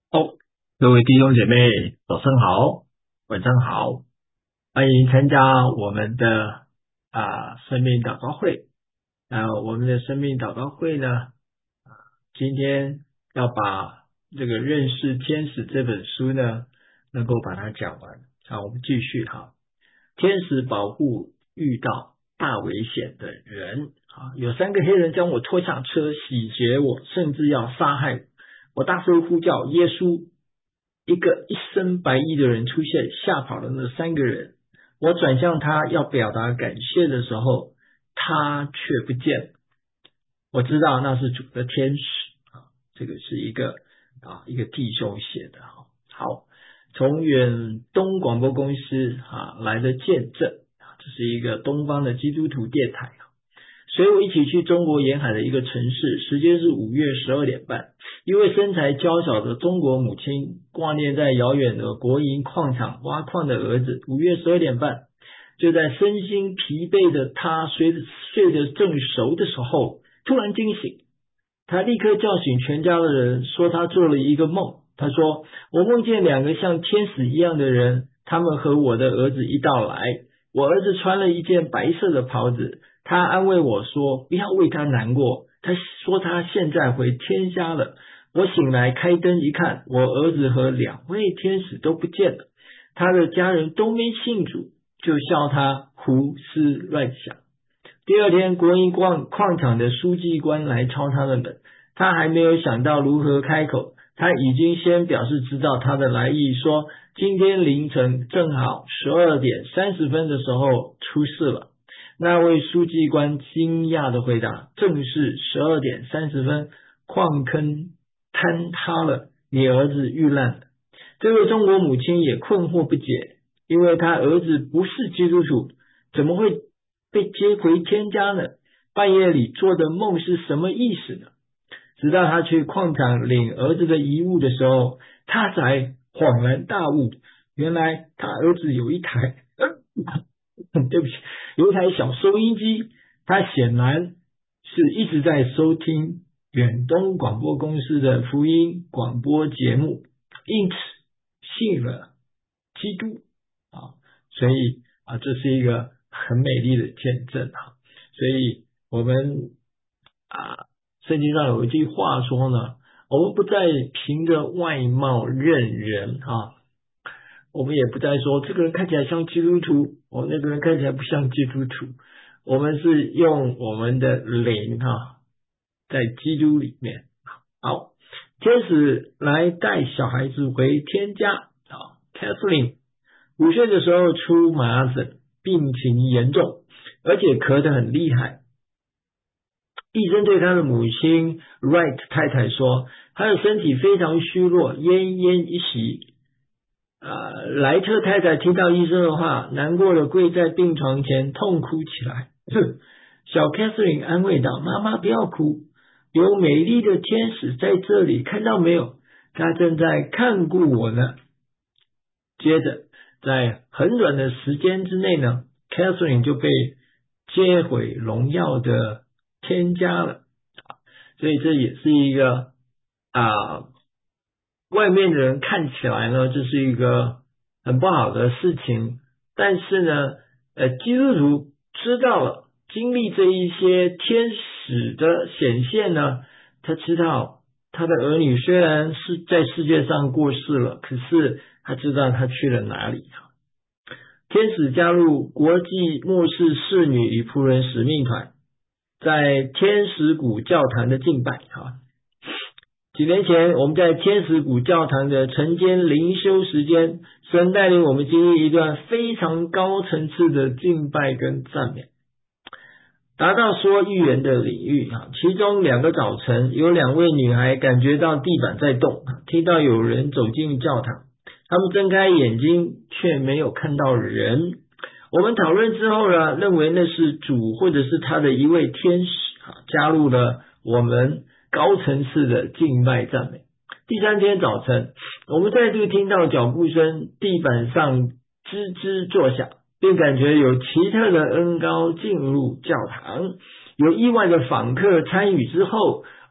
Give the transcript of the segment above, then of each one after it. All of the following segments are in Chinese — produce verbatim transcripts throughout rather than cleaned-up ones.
哦，各位弟兄姐妹，早上好，晚上好，欢迎参加我们的啊生命祷告会。啊，我们的生命祷告会呢，今天要把这个认识天使这本书呢，能够把它讲完。好，我们继续哈。天使保护遇到大危险的人啊，有三个黑人将我拖下车，洗劫我，甚至要杀害我。我大声呼叫耶稣，一个一身白衣的人出现，吓跑了那三个人。我转向他要表达感谢的时候，他却不见了。我知道那是主的天使啊，这个是一个啊一个弟兄写的哈。好，从远东广播公司啊来的见证啊，这是一个东方的基督徒电台。随我一起去中国沿海的一个城市，时间是五月十二点半。一位身材娇小的中国母亲挂念在遥远的国营矿场挖矿的儿子。五月十二点半，就在身心疲惫的他睡睡得正熟的时候，突然惊醒。他立刻叫醒全家的人，说他做了一个梦。他说，我梦见两个像天使一样的人，他们和我的儿子一道来。我儿子穿了一件白色的袍子，他安慰我说，不要为他难过，他说他现在回天家了。我醒来开灯一看，我儿子和两位天使都不见了，他的家人都没信主，就笑他胡思乱想。第二天，国营矿矿场的书记官来敲他的门，他还没有想到如何开口，他已经先表示知道他的来意，说今天凌晨正好十二点三十分的时候出事了。那位书记官惊讶的回答，正是十二点三十分，矿坑坍塌了，你儿子遇难了。这位中国母亲也困惑不解，因为他儿子不是基督徒，怎么会被接回天家呢？半夜里做的梦是什么意思呢？直到他去矿场领儿子的遗物的时候，他才恍然大悟，原来他儿子有一台对不起，有一台小收音机，他显然是一直在收听远东广播公司的福音广播节目，因此信了基督啊，所以啊，这是一个很美丽的见证啊。所以我们啊，圣经上有一句话说呢，我们不再凭着外貌认人啊，我们也不再说这个人看起来像基督徒，我、哦、那个人看起来不像基督徒，我们是用我们的灵啊，在基督里面。好，天使来带小孩子回天家啊 Catherine 五岁的时候出麻疹，病情严重，而且咳得很厉害。医生对他的母亲 Wright 太太说，他的身体非常虚弱，奄奄一息。呃，莱特太太听到医生的话，难过的跪在病床前痛哭起来。小 Catherine 安慰道：妈妈不要哭，有美丽的天使在这里，看到没有？他正在看顾我呢。接着，在很短的时间之内呢 ，Catherine 就被接回荣耀的天家了。所以这也是一个啊。外面的人看起来呢，这是一个很不好的事情，但是呢，呃，基督徒知道了，经历这一些天使的显现呢，他知道他的儿女虽然是在世界上过世了，可是他知道他去了哪里。天使加入国际末世侍女与仆人使命团，在天使谷教堂的敬拜啊。几年前，我们在天使谷教堂的晨间灵修时间，神带领我们经历一段非常高层次的敬拜跟赞美，达到说预言的领域啊。其中两个早晨，有两位女孩感觉到地板在动，听到有人走进教堂，她们睁开眼睛却没有看到人。我们讨论之后呢，认为那是主或者是他的一位天使啊，加入了我们高层次的敬拜赞美。第三天早晨，我们再度听到脚步声，地板上吱吱作响，并感觉有奇特的恩膏进入教堂。有意外的访客参与之后，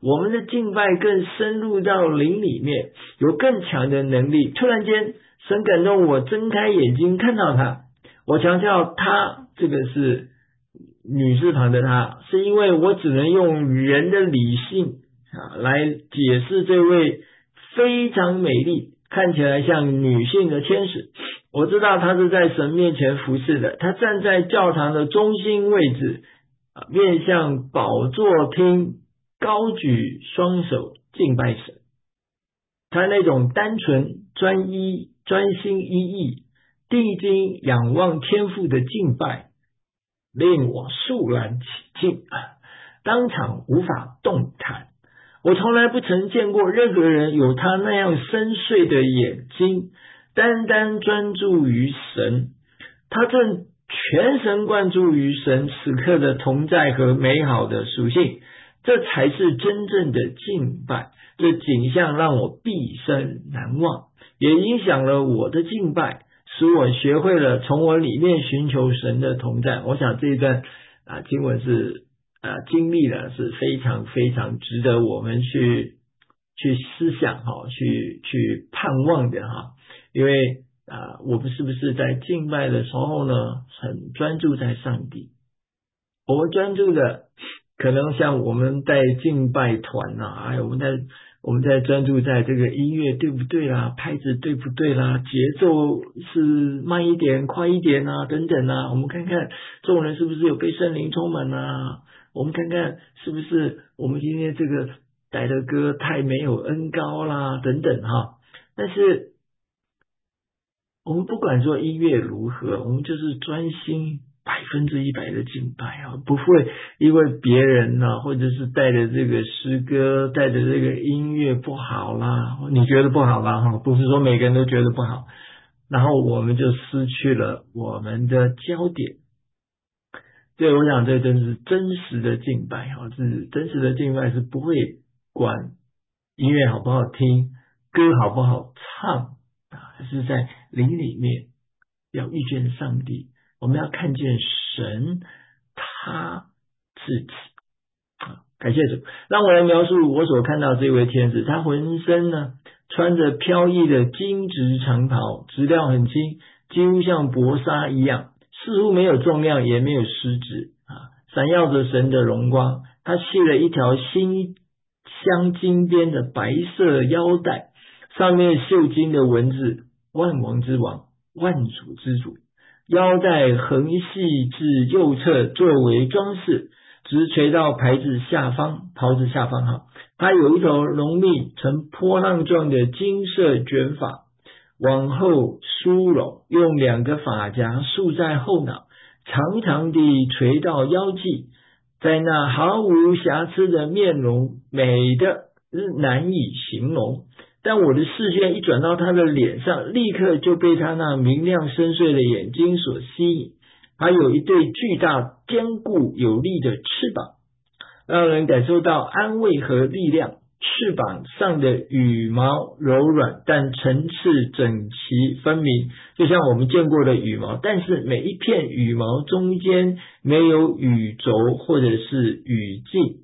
我们的敬拜更深入到灵里面，有更强的能力。突然间神感动我睁开眼睛看到他，我强调他这个是女字旁的他，是因为我只能用人的理性啊来解释这位非常美丽看起来像女性的天使。我知道她是在神面前服侍的，她站在教堂的中心位置，面向宝座厅，高举双手敬拜神。她那种单纯专一专心一意定睛仰望天父的敬拜令我肃然起敬，当场无法动弹。我从来不曾见过任何人有他那样深邃的眼睛，单单专注于神。他正全神贯注于神此刻的同在和美好的属性，这才是真正的敬拜。这景象让我毕生难忘，也影响了我的敬拜，使我学会了从我里面寻求神的同在。我想这一段啊经文是啊经历了是非常非常值得我们去去思想哈，去去盼望的哈。因为啊我们是不是在敬拜的时候呢，很专注在上帝？我们专注的可能像我们在敬拜团啊，哎，我们在我们在专注在这个音乐对不对啦，拍子对不对啦，节奏是慢一点快一点啊等等啊，我们看看众人是不是有被圣灵充满啊，我们看看是不是我们今天这个带的歌太没有恩高啦等等哈。但是我们不管说音乐如何，我们就是专心百分之一百的敬拜啊，不会因为别人呢、啊，或者是带的这个诗歌带的这个音乐不好啦，你觉得不好啦哈，不是说每个人都觉得不好，然后我们就失去了我们的焦点。对，我想这真是真实的敬拜哈，是真实的敬拜是不会管音乐好不好听，歌好不好唱啊，是在灵里面要遇见上帝，我们要看见神他自己啊！感谢主，让我来描述我所看到这位天使，他浑身呢穿着飘逸的金质长袍，质量很轻，几乎像薄纱一样，似乎没有重量，也没有失质啊，闪耀着神的荣光。他系了一条新镶金边的白色腰带，上面绣金的文字：万王之王，万主之主。腰带横系至右侧作为装饰，直垂到牌子下方，袍子下方哈。它有一头浓密呈波浪状的金色卷发，往后梳拢，用两个发夹束在后脑，长长地垂到腰际。在那毫无瑕疵的面容，美的难以形容。但我的视线一转到他的脸上，立刻就被他那明亮深邃的眼睛所吸引。他有一对巨大坚固有力的翅膀，让人感受到安慰和力量。翅膀上的羽毛柔软，但层次整齐分明，就像我们见过的羽毛，但是每一片羽毛中间没有羽轴或者是羽径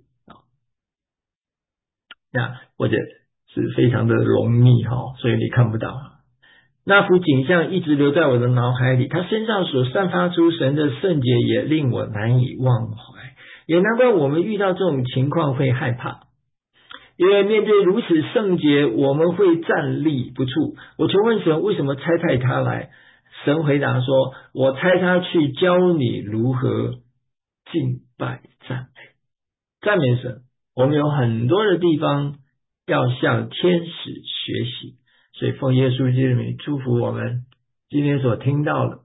啊，或者是非常的浓密哈，所以你看不到。那幅景象一直留在我的脑海里，他身上所散发出神的圣洁也令我难以忘怀，也难怪我们遇到这种情况会害怕，因为面对如此圣洁，我们会站立不住。我求问神为什么差派他来，神回答说，我差他去教你如何敬拜赞美。赞美神，我们有很多的地方要向天使学习，所以奉耶稣基督的名祝福我们今天所听到的。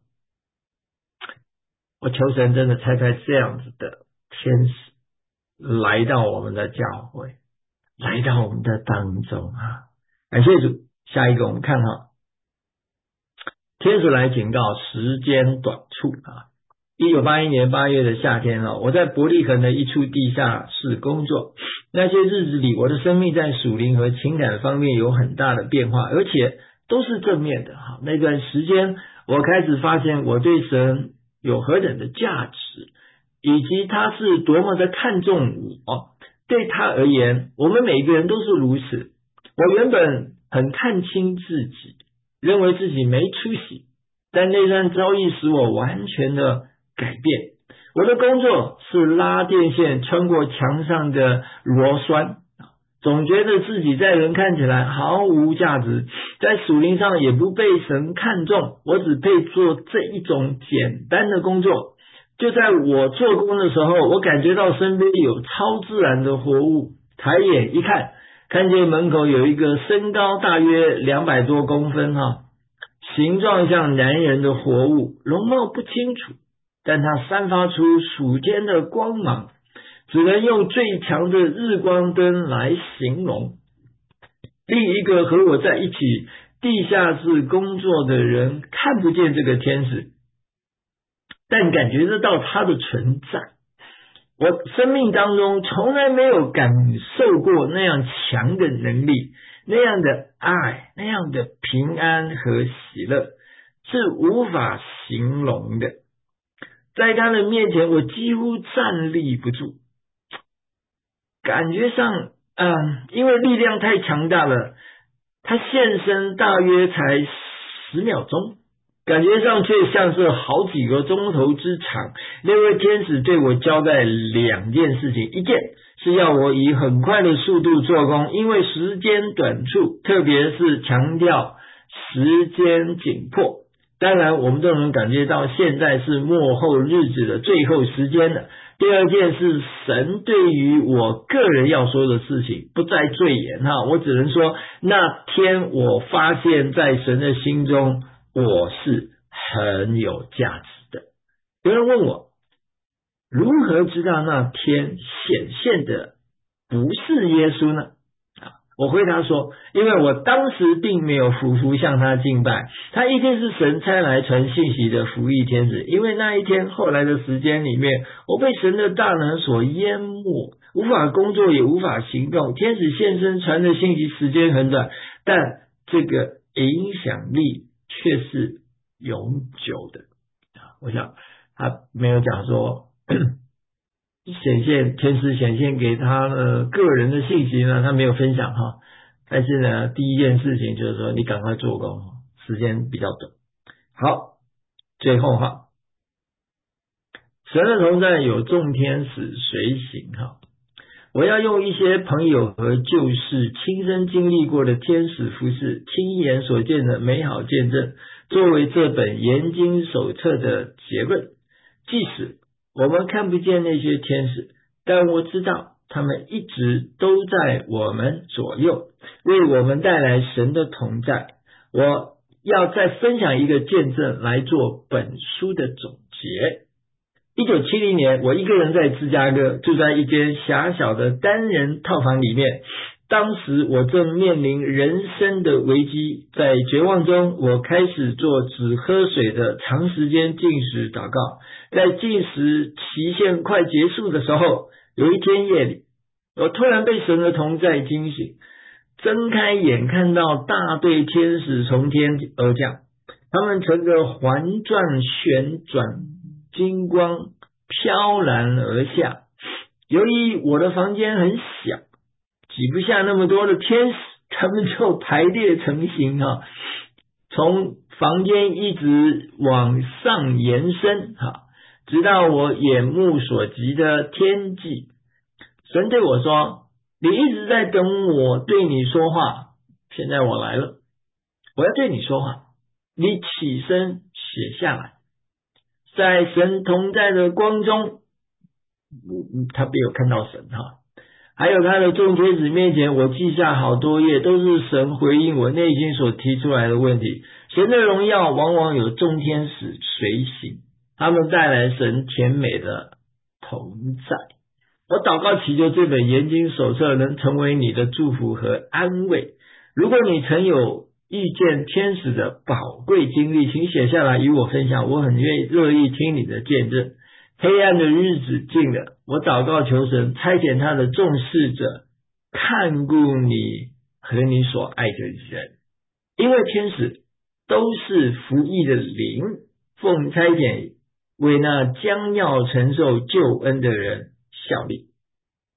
我求神真的差派这样子的天使来到我们的教会，来到我们的当中啊！感谢主。下一个我们看哈，天使来警告时间短促啊。一九八一年八月的夏天啊，我在伯利恒的一处地下室工作。那些日子里，我的生命在属灵和情感方面有很大的变化，而且都是正面的哈。那段时间，我开始发现我对神有何等的价值，以及他是多么的看重我。 对他而言，我们每个人都是如此。我原本很看清自己，认为自己没出息，但那段遭遇使我完全的改变。我的工作是拉电线穿过墙上的螺栓，总觉得自己在人看起来毫无价值，在属灵上也不被神看重，我只配做这一种简单的工作。就在我做工的时候，我感觉到身边有超自然的活物，抬眼一看，看见门口有一个身高大约两百多公分哈，形状像男人的活物，容貌不清楚，但它散发出属天的光芒，只能用最强的日光灯来形容。另一个和我在一起地下室工作的人看不见这个天使，但感觉得到他的存在。我生命当中从来没有感受过那样强的能力，那样的爱，那样的平安和喜乐，是无法形容的。在他的面前，我几乎站立不住，感觉上嗯，因为力量太强大了，他现身大约才十秒钟，感觉上却像是好几个钟头之长。那位天使对我交代两件事情，一件是要我以很快的速度做工，因为时间短促，特别是强调时间紧迫。当然我们都能感觉到现在是末后日子的最后时间了。第二件是神对于我个人要说的事情不再赘言哈，我只能说那天我发现在神的心中我是很有价值的。有人问我如何知道那天显现的不是耶稣呢？我回答说，因为我当时并没有匍匐向他敬拜，他一定是神差来传信息的服役天使。因为那一天后来的时间里面，我被神的大能所淹没，无法工作也无法行动。天使现身传的信息时间很短，但这个影响力却是永久的。我想他没有讲说显现天使显现给他的个人的信息呢，他没有分享哈。但是呢，第一件事情就是说，你赶快做工，时间比较短。好，最后哈，神的同在有众天使随行哈。我要用一些朋友和旧事亲身经历过的天使服事，亲眼所见的美好见证，作为这本研经手册的结论。即使我们看不见那些天使，但我知道他们一直都在我们左右，为我们带来神的同在。我要再分享一个见证来做本书的总结。一九七零年，我一个人在芝加哥，住在一间狭小的单人套房里面。当时我正面临人生的危机，在绝望中，我开始做只喝水的长时间禁食祷告。在禁食期限快结束的时候，有一天夜里，我突然被神的同在惊醒，睁开眼看到大队天使从天而降，他们乘着环转旋转金光飘然而下。由于我的房间很小，挤不下那么多的天使，他们就排列成行哈，从房间一直往上延伸哈，直到我眼目所及的天际。神对我说，你一直在等我对你说话，现在我来了，我要对你说话，你起身写下来。在神同在的光中，他没有看到神哈，还有他的众天使面前，我记下好多页，都是神回应我内心所提出来的问题。神的荣耀往往有众天使随行，他们带来神甜美的同在。我祷告祈求这本研经手册能成为你的祝福和安慰。如果你曾有遇见天使的宝贵经历，请写下来与我分享，我很愿意乐意听你的见证。黑暗的日子近了，我祷告求神差遣他的众使者看顾你和你所爱的人，因为天使都是服役的灵，奉差遣为那将要承受救恩的人效力。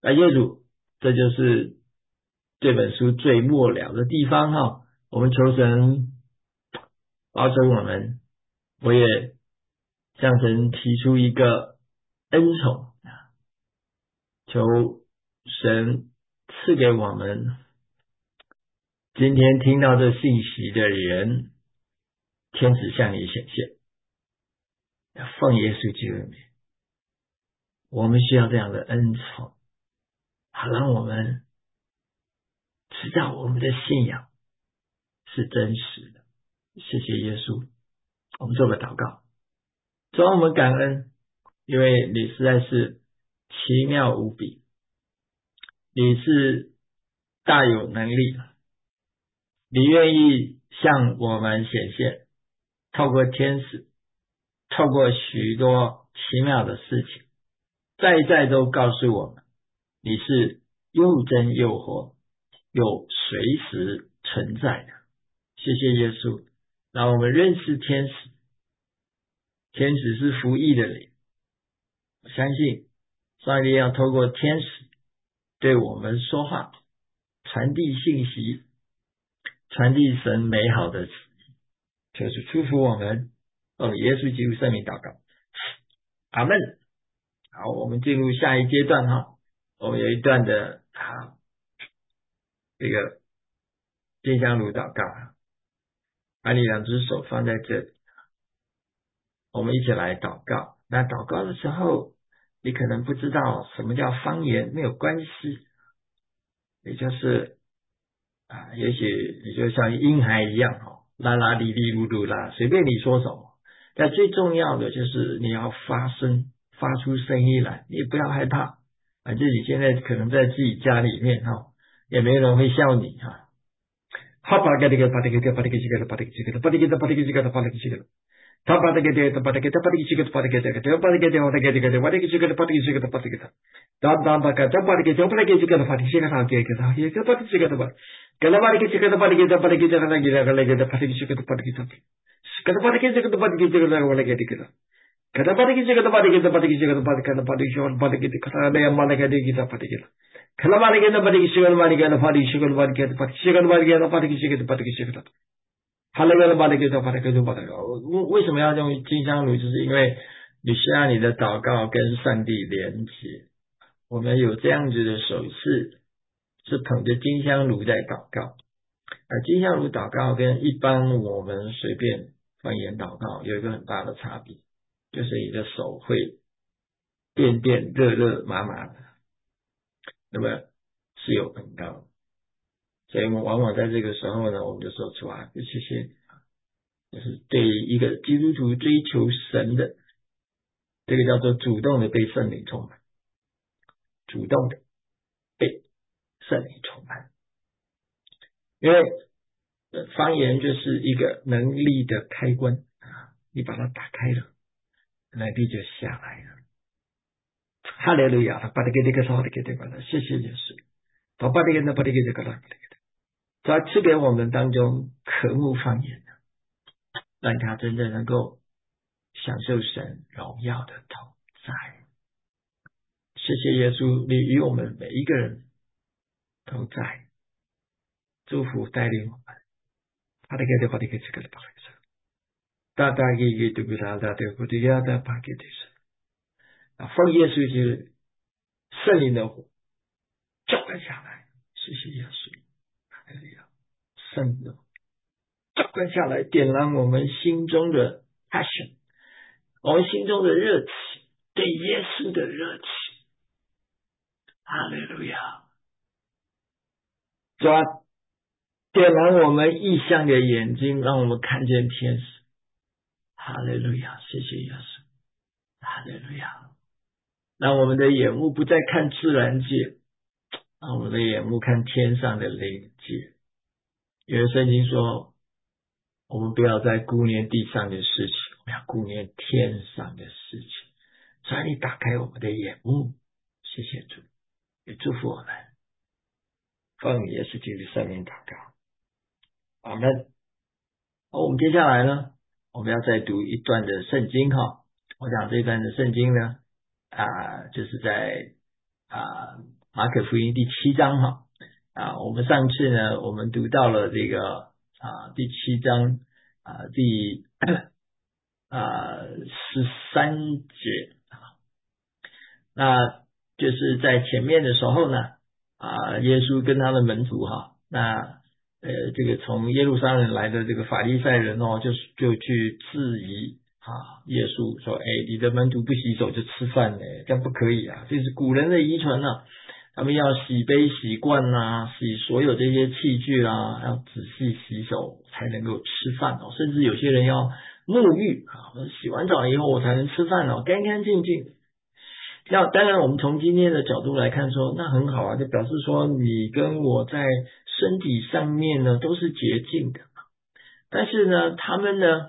那业主，这就是这本书最末了的地方哈。我们求神保守我们，我也向神提出一个恩宠，求神赐给我们今天听到这信息的人，天使向你显现，奉耶稣基督的名，我们需要这样的恩宠，好让我们知道我们的信仰是真实的。谢谢耶稣，我们做个祷告。主啊，我们感恩，因为你实在是奇妙无比，你是大有能力，你愿意向我们显现，透过天使，透过许多奇妙的事情，再再都告诉我们，你是又真又活，又随时存在的。谢谢耶稣，让我们认识天使，天使是服役的灵，我相信上帝要透过天使对我们说话，传递信息，传递神美好的旨意，就是祝福我们，奉耶稣基督圣名祷告，阿们。好，我们进入下一阶段哈，我们有一段的啊这个金香炉祷告，把你两只手放在这里，我们一起来祷告。那祷告的时候，你可能不知道什么叫方言，没有关系，也就是啊，也许你就像婴孩一样哦，啦啦哩哩噜噜啦，随便你说什么。但最重要的就是你要发声，发出声音来，你也不要害怕。反正你现在可能在自己家里面哈，也没人会笑你哈。哈巴个这个巴这个这巴这个这个巴这个这个巴这个巴这个这个巴这个这个。他把这个这把这个他把这个这个把这个这个他把这个这把这个这个把这个这个把这个这个把这个他他把个他把这个这把这个这个把这个这个他这个他这个把这个这个把कल बार के चिकन बार के बार के जगह लगी लगा लगे तो फटे की चिकन पट की सब कल बार के जगह तो बार की जगह लगा लगे दिखला कल बार की जगह तो बार के तो बार की जगह तो बार का बार की और बार के दिखला ले अम्मा लगे देगी तो फटे की कल बार के तो बार की चिकन बार के तो बार की चिकन बार के तो बार की चिकन बार के तो बार की चिकन तो बार की चिकन好了，了，把那个就把那个就把那个，为为什么要用金香炉？就是因为你需要你的祷告跟上帝连接。我们有这样子的手势，是捧着金香炉在祷告。而金香炉祷告跟一般我们随便方言祷告有一个很大的差别，就是你的手会电电热热麻麻的，那么是有恩膏的。所以我们往往在这个时候呢，我们就说出啊，谢谢，就是对一个基督徒追求神的，这个叫做主动的被圣灵充满，主动的被圣灵充满。因为方言就是一个能力的开关啊，你把它打开了，能力就下来了。哈利路亚！他把这个这个说的给对吧？谢谢耶稣，他把这个那把这个这个了。他赐给我们当中渴慕方言的，让他真正能够享受神荣耀的同在。谢谢耶稣，你与我们每一个人同在，祝福带领我们。他的给的把这个这个的把这个，大大给给这个大大的不对呀的把给的是啊，奉耶稣是圣灵的火浇灌下来，谢谢耶稣，哎呀，圣灵的火浇灌下来，点燃我们心中的 passion， 我们心中的热情，对耶稣的热情。哈利路亚！主啊，点燃我们异象的眼睛，让我们看见天使。哈利路亚！谢谢耶稣。哈利路亚！让我们的眼目不再看自然界，让我们的眼目看天上的灵界。因为圣经说，我们不要再顾念地上的事情，我们要顾念天上的事情。所以你打开我们的眼目，谢谢主，也祝福我们。奉耶稣基督圣名祷告，阿们。好，我们接下来呢，我们要再读一段的圣经哈。我讲这一段的圣经呢，啊、呃，就是在啊、呃、 马可福音第七章哈啊，我们上次呢，我们读到了这个啊第七章啊第啊十三节啊，那就是在前面的时候呢啊，耶稣跟他的门徒哈，那呃这个从耶路撒冷来的这个法利赛人哦，就就去质疑啊耶稣说，哎，你的门徒不洗手就吃饭呢，这样不可以啊，这是古人的遗传啊。他们要洗杯洗罐啊，洗所有这些器具啊，要仔细洗手才能够吃饭哦。甚至有些人要沐浴啊，洗完澡以后我才能吃饭哦，干干净净。那当然，我们从今天的角度来看说，那很好啊，就表示说你跟我在身体上面呢都是洁净的。但是呢，他们呢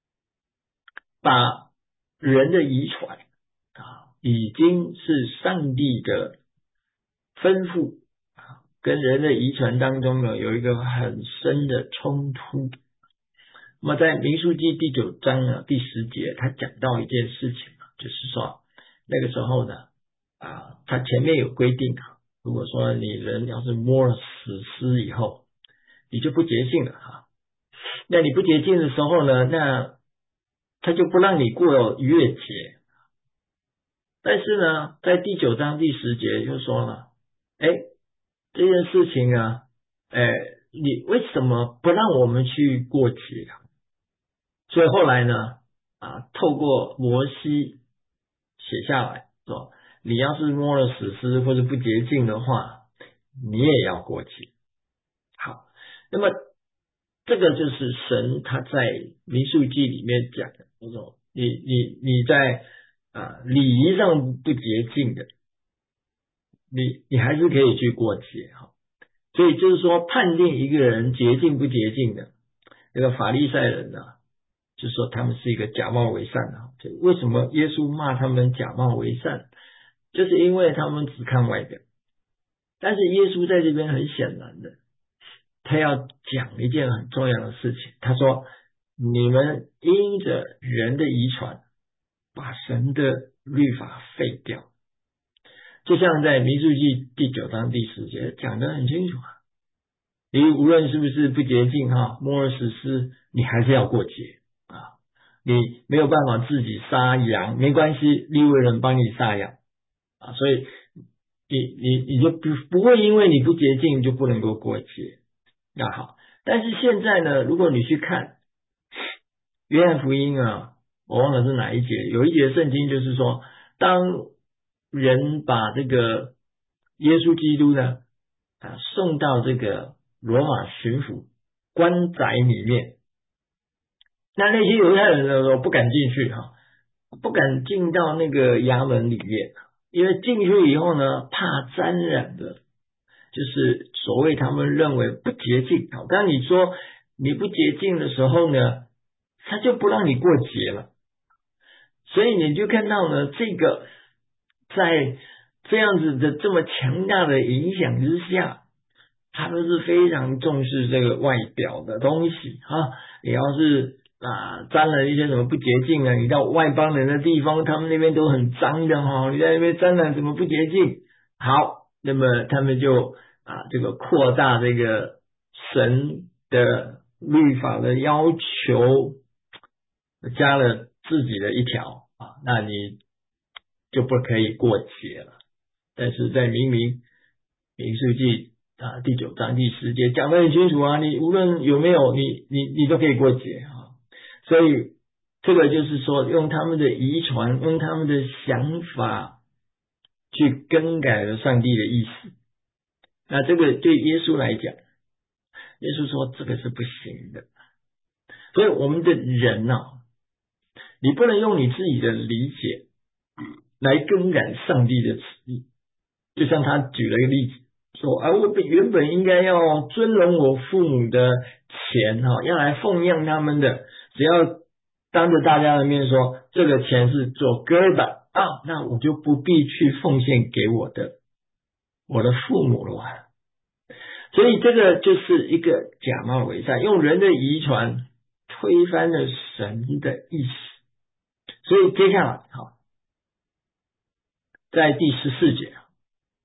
把人的遗传啊，已经是上帝的吩咐啊，跟人的遗传当中呢有一个很深的冲突。那么在民数记第九章呢第十节，他讲到一件事情，就是说那个时候呢啊，他前面有规定，如果说你人要是摸了死尸以后，你就不洁净了哈。那你不洁净的时候呢，那他就不让你过月节。但是呢，在第九章第十节就说了，哎，这件事情啊，哎，你为什么不让我们去过节啊？所以后来呢，啊，透过摩西写下来说，你要是摸了死尸或者不洁净的话，你也要过节。好，那么这个就是神他在民数记里面讲的，那种你你你在啊礼仪上不洁净的，你你还是可以去过节哈。所以就是说，判定一个人洁净不洁净的，这个法利赛人呢，就说他们是一个假冒为善的。为什么耶稣骂他们假冒为善？就是因为他们只看外表。但是耶稣在这边很显然的，他要讲一件很重要的事情。他说：你们因着人的遗传，把神的律法废掉。就像在民数记第九章第十节讲得很清楚啊，你无论是不是不洁净哈，摸了死尸，你还是要过节啊。你没有办法自己杀羊，没关系，利未人帮你杀羊啊。所以你你你就不不会因为你不洁净就不能够过节。那好，但是现在呢，如果你去看约翰福音啊，我忘了是哪一节，有一节圣经就是说，当人把这个耶稣基督呢啊送到这个罗马巡抚官宅里面，那那些犹太人呢说不敢进去哈，不敢进到那个衙门里面，因为进去以后呢，怕沾染的，就是所谓他们认为不洁净。好，当你说你不洁净的时候呢，他就不让你过节了。所以你就看到呢，这个在这样子的这么强大的影响之下，他都是非常重视这个外表的东西啊。你要是啊沾了一些什么不洁净啊，你到外邦人的地方，他们那边都很脏的哈、哦，你在那边沾了怎么不洁净？好，那么他们就啊这个扩大这个神的律法的要求，加了自己的一条啊，那你就不可以过节了。但是在明明民数记啊第九章第十节讲得很清楚啊，你无论有没有，你你你都可以过节啊。所以这个就是说，用他们的遗传，用他们的想法去更改了上帝的意思。那这个对耶稣来讲，耶稣说这个是不行的。所以我们的人啊，你不能用你自己的理解来更改上帝的旨意。就像他举了一个例子说，啊，我原本应该要尊荣我父母的钱哈，要来奉养他们的，只要当着大家的面说这个钱是做哥的啊，那我就不必去奉献给我的我的父母了。所以这个就是一个假冒伪善，用人的遗传推翻了神的意思。所以接下来好，在第十四节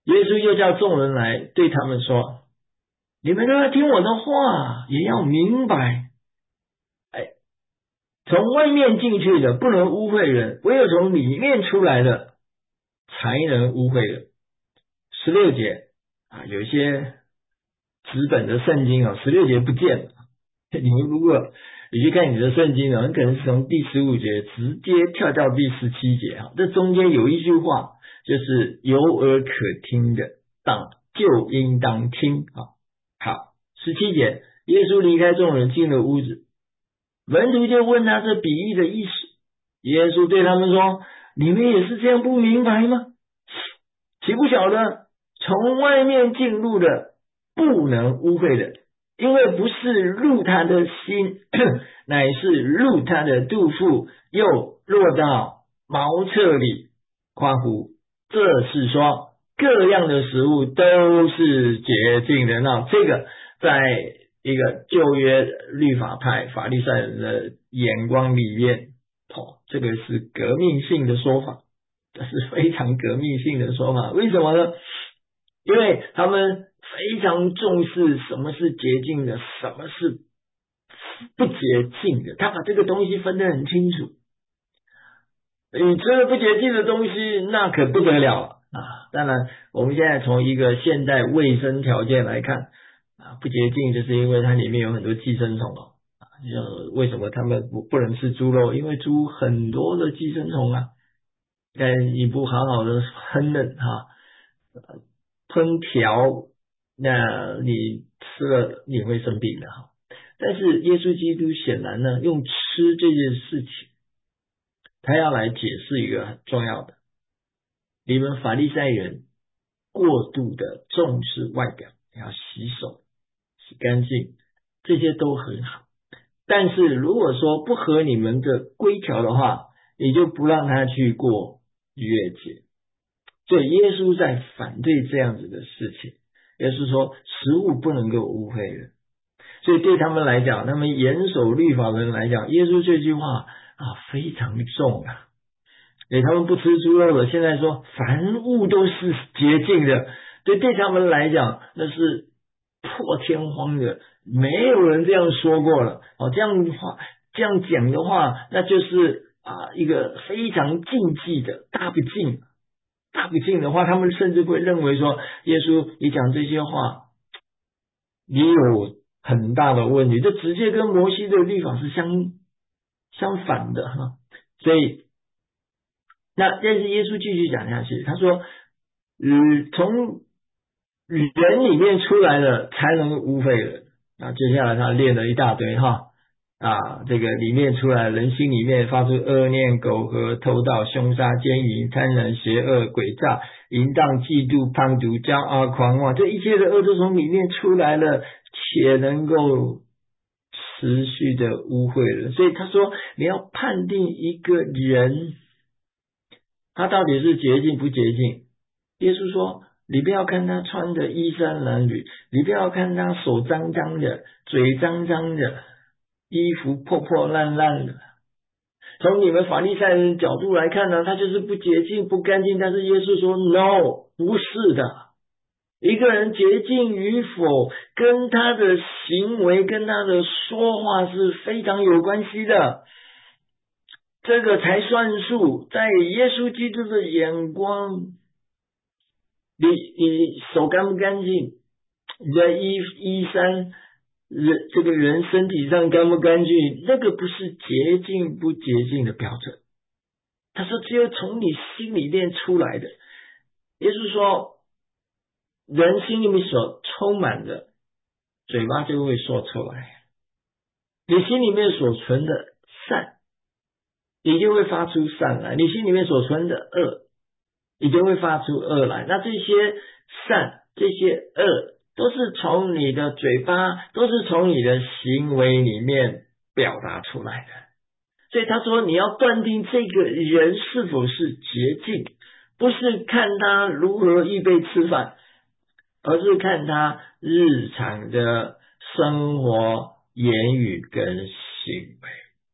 耶稣又叫众人来对他们说，你们都要听我的话，也要明白，哎，从外面进去的不能污秽人，唯有从里面出来的才能污秽人。十六节啊，有一些纸本的圣经啊，十六节不见了。你们如果你去看你的圣经呢，很可能是从第十五节直接跳到第十七节啊。这中间有一句话，就是有耳可听的，当就应当听啊。好，十七节，耶稣离开众人，进了屋子，门徒就问他这比喻的意思。耶稣对他们说：你们也是这样不明白吗？岂不晓得从外面进入的不能污秽的，因为不是入他的心，乃是入他的肚腹，又落到茅厕里。括弧，这是说各样的食物都是洁净的。那这个在一个旧约律法派法利赛人的眼光里面，哦，这个是革命性的说法，这是非常革命性的说法。为什么呢？因为他们非常重视什么是洁净的，什么是不洁净的，他把这个东西分得很清楚。你吃了不洁净的东西，那可不得了啊！当然，我们现在从一个现代卫生条件来看啊，不洁净就是因为它里面有很多寄生虫哦。像为什么他们不不能吃猪肉？因为猪很多的寄生虫啊，但你不好好的烹饪哈，烹调，那你吃了你会生病的哈。但是耶稣基督显然呢，用吃这件事情，他要来解释一个很重要的，你们法利赛人过度的重视外表，要洗手洗干净，这些都很好，但是如果说不合你们的规条的话，你就不让他去过逾越节。所以耶稣在反对这样子的事情。耶稣说食物不能够污秽人，所以对他们来讲，他们严守律法的人来讲，耶稣这句话啊非常重啊。所以他们不吃猪肉的，现在说凡物都是洁净的，对对他们来讲那是破天荒的，没有人这样说过了。哦，这样的话，这样讲的话，那就是啊一个非常禁忌的大不敬。大不敬的话，他们甚至会认为说，耶稣你讲这些话，你有很大的问题，这直接跟摩西的律法是相相反的哈。所以，那但是耶稣继续讲下去，他说，嗯，从人里面出来的才能污秽人。啊，接下来他列了一大堆哈。啊，这个里面出来，人心里面发出恶念、苟合、偷盗、凶杀、奸淫、贪婪、邪恶、诡诈、淫荡、嫉妒、贪毒、骄傲、狂妄，这一切的恶都从里面出来了，且能够持续的污秽了。所以他说，你要判定一个人，他到底是洁净不洁净。耶稣说，你不要看他穿的衣衫褴褛，你不要看他手脏脏的，嘴脏脏的，衣服破破烂烂的。从你们法利赛人角度来看呢，他就是不洁净不干净。但是耶稣说 no， 不是的，一个人洁净与否跟他的行为跟他的说话是非常有关系的，这个才算数。在耶稣基督的眼光，你你手干不干净，你的衣衣衫人这个人身体上干不干净，那个不是洁净不洁净的标准。他说只有从你心里面出来的。耶稣说人心里面所充满的，嘴巴就会说出来。你心里面所存的善，你就会发出善来；你心里面所存的恶，你就会发出恶来。那这些善这些恶都是从你的嘴巴，都是从你的行为里面表达出来的。所以他说你要断定这个人是否是洁净，不是看他如何预备吃饭，而是看他日常的生活言语跟行为。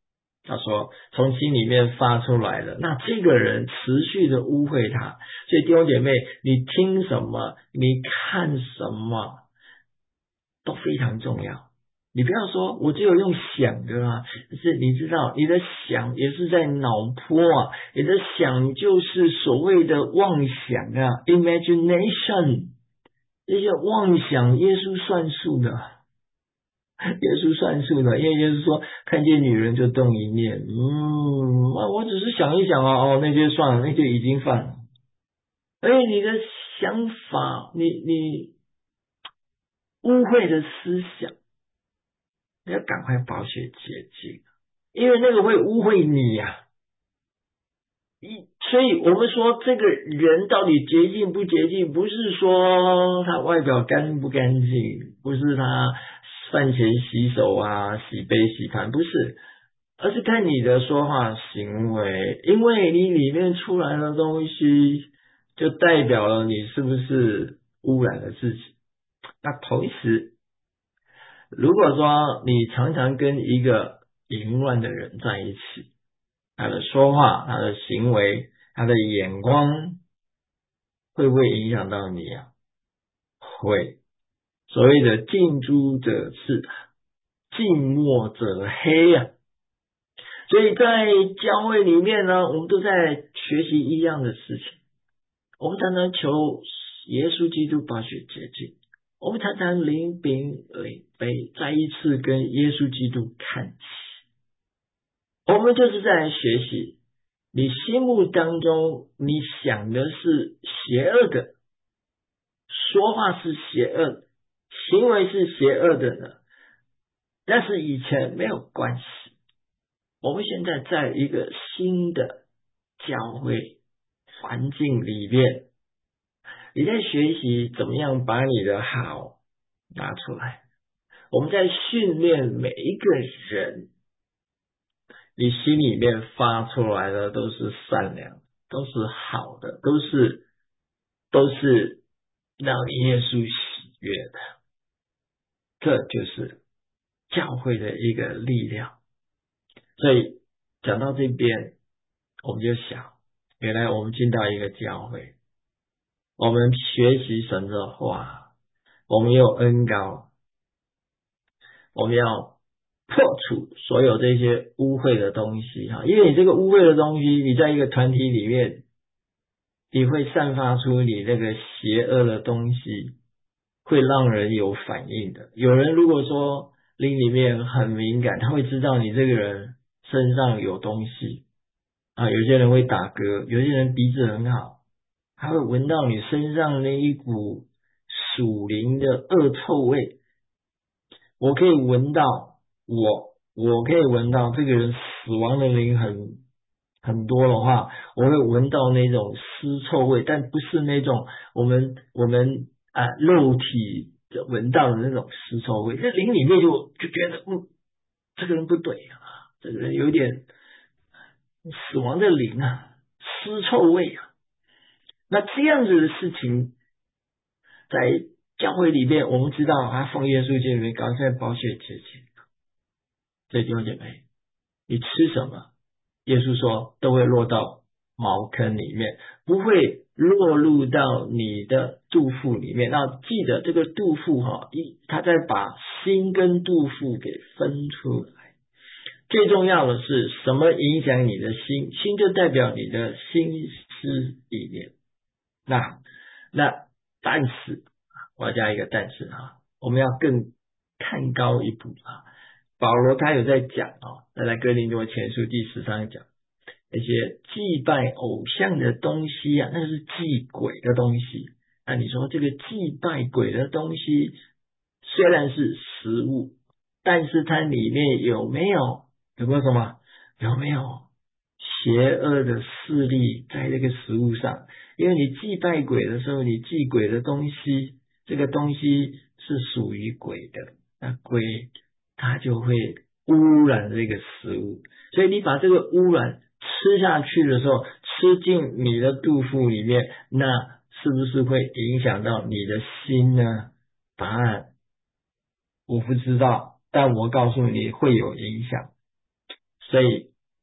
他说从心里面发出来的，那这个人持续的污秽他。所以弟兄姐妹，你听什么，你看什么都非常重要。你不要说我只有用想的啊，是你知道你的想也是在脑波啊，你的想就是所谓的妄想啊 imagination， 这些妄想耶稣算数的，耶稣算数的，因为耶稣说看见女人就动一念，嗯，我只是想一想啊，哦，那些算了，那些已经犯了。而且你的想法，你你污秽的思想，你要赶快保血洁净，因为那个会污秽你呀、啊。一，所以我们说这个人到底洁净不洁净，不是说他外表干不干净，不是他饭前洗手啊、洗杯洗盘，不是，而是看你的说话行为，因为你里面出来的东西，就代表了你是不是污染了自己。那同时，如果说你常常跟一个淫乱的人在一起，他的说话、他的行为、他的眼光，会不会影响到你啊？会。所谓的近朱者赤，近墨者黑啊。所以在教会里面呢，我们都在学习一样的事情。我们常常求耶稣基督把血洁净，我们常常领饼领杯，再一次跟耶稣基督看齐。我们就是在学习，你心目当中你想的是邪恶的，说话是邪恶的，行为是邪恶的呢，但是以前没有关系。我们现在在一个新的教会环境里面，你在学习怎么样把你的好拿出来。我们在训练每一个人，你心里面发出来的都是善良，都是好的，都是都是让耶稣喜悦的。这就是教会的一个力量。所以讲到这边，我们就想，原来我们进到一个教会，我们学习神的话，我们有恩膏，我们要破除所有这些污秽的东西哈，因为你这个污秽的东西，你在一个团体里面，你会散发出你那个邪恶的东西，会让人有反应的。有人如果说灵里面很敏感，他会知道你这个人身上有东西啊。有些人会打嗝，有些人鼻子很好，他会闻到你身上那一股属灵的恶臭味。我可以闻到，我我可以闻到这个人死亡的灵很很多的话，我会闻到那种尸臭味，但不是那种我们我们啊肉体闻到的那种尸臭味。这灵里面就就觉得，嗯，这个人不对啊，这个人有点死亡的灵啊，尸臭味啊。那这样子的事情，在教会里面，我们知道啊，奉耶稣基督名，赶快保血洁净。所以弟兄姐妹，你吃什么，耶稣说都会落到茅坑里面，不会落入到你的肚腹里面。那记得这个肚腹哈，一他在把心跟肚腹给分出来。最重要的是什么影响你的心？心就代表你的心思意念。那那但是我要加一个但是啊，我们要更看高一步啊。保罗他有在讲啊，在哥林多前书第十章讲那些祭拜偶像的东西啊，那是祭鬼的东西。那你说这个祭拜鬼的东西虽然是食物，但是它里面有没有有没有什么有没有邪恶的势力在这个食物上？因为你祭拜鬼的时候，你祭鬼的东西，这个东西是属于鬼的，那鬼它就会污染这个食物，所以你把这个污染吃下去的时候，吃进你的肚腹里面，那是不是会影响到你的心呢？答案我不知道，但我告诉你会有影响。所以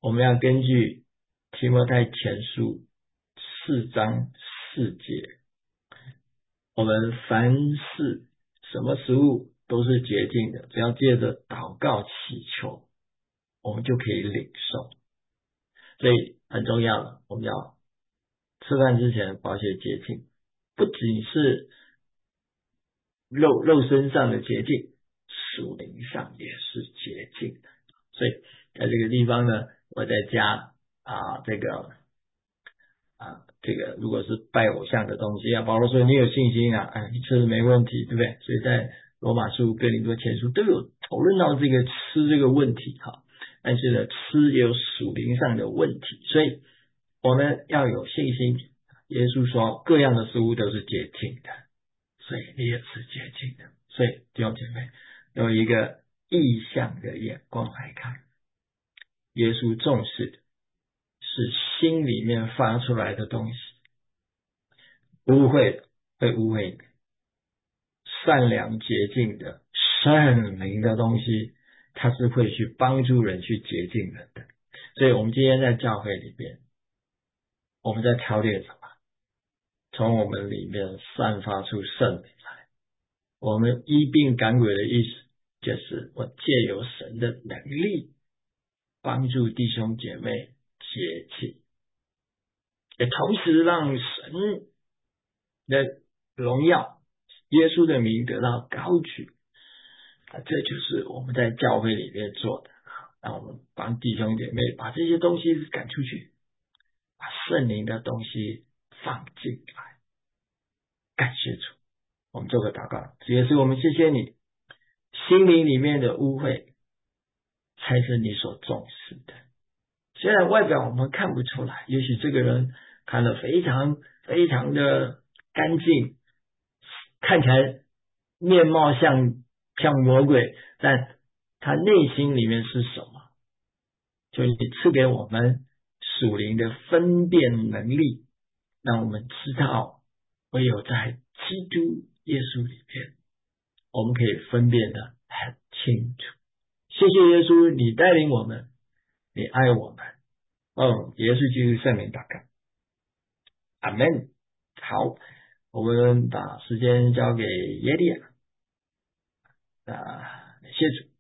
我们要根据提摩太前书四章四节，我们凡事什么食物都是洁净的，只要借着祷告祈求，我们就可以领受。所以很重要的，我们要吃饭之前保险洁净，不仅是肉肉身上的洁净，属灵上也是洁净的。所以在这个地方呢，我在加啊这个啊这个如果是拜偶像的东西啊，保罗说你有信心啊，哎，你吃没问题，对不对？所以在罗马书、哥林多前书都有讨论到这个吃这个问题哈。但是呢，吃也有属灵上的问题，所以我们要有信心。耶稣说各样的食物都是洁净的，所以你也是洁净的。所以弟兄姐妹用一个意象的眼光来看，耶稣重视的是心里面发出来的东西，污秽的会污秽的，善良洁净的圣灵的东西，它是会去帮助人去洁净人的。所以我们今天在教会里面，我们在操练什么？从我们里面散发出圣灵来。我们医病赶鬼的意思就是我借由神的能力帮助弟兄姐妹洁净，也同时让神的荣耀耶稣的名得到高举。这就是我们在教会里面做的，让我们帮弟兄姐妹把这些东西赶出去，把圣灵的东西放进来。感谢主，我们做个祷告。主耶稣，我们谢谢你，心灵里面的污秽才是你所重视的。虽然外表我们看不出来，也许这个人看得非常非常的干净，看起来面貌像像魔鬼，但他内心里面是什么？就你赐给我们属灵的分辨能力，让我们知道唯有在基督耶稣里面，我们可以分辨得很清楚。谢谢耶稣，你带领我们，你爱我们。哦，耶稣基督圣名祷告，阿们。好，我们把时间交给耶利亚，啊，谢主。